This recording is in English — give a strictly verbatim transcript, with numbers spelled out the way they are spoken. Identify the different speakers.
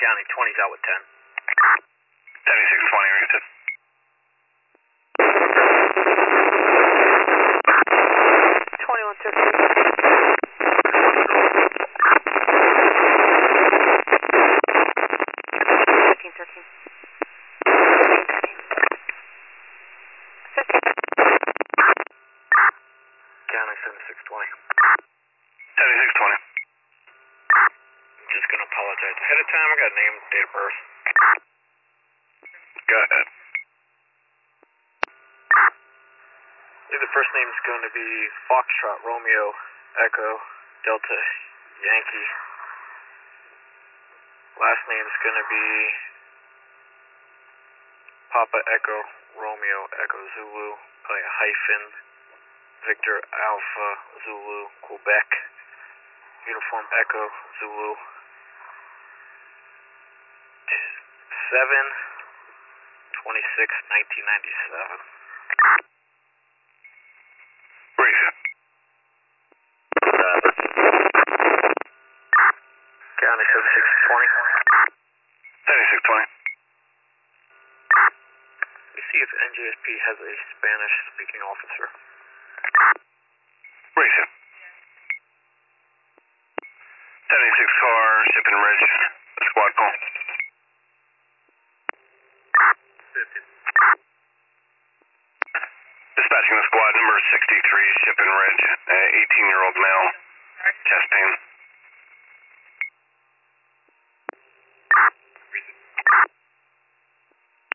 Speaker 1: County, twenty's out with ten.
Speaker 2: seventy-six twenty, reset.
Speaker 3: twenty-one thirteen. Fifteen thirteen.
Speaker 1: County, seventy-six twenty.
Speaker 2: seventy-six twenty.
Speaker 1: Just gonna apologize ahead of time. I got a name, date of birth.
Speaker 2: Go ahead.
Speaker 1: The first name is going to be Foxtrot Romeo Echo Delta Yankee. Last name is going to be Papa Echo Romeo Echo Zulu, probably a hyphen, Victor Alpha Zulu Quebec, Uniform Echo Zulu. seven twenty-six nineteen ninety-seven.
Speaker 2: Reset.
Speaker 1: County, seventy-six twenty.
Speaker 2: seventy-six twenty.
Speaker 1: Let me see if N J S P has a Spanish-speaking officer.
Speaker 2: Reset. seventy-six car, shipping reg, squad call. Dispatching the squad number sixty-three, shipping reg, eighteen year old male, chest pain.